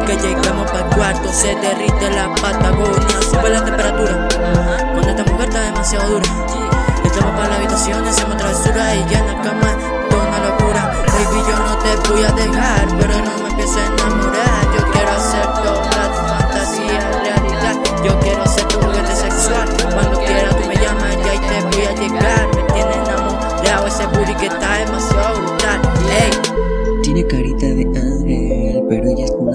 que llegamos pa'l cuarto se derrite la Patagonia, sube la temperatura cuando esta mujer está demasiado dura. Entramos para la habitación, hacemos travesura y ya en la cama toda una locura. Baby, yo no te voy a dejar, pero no me empieces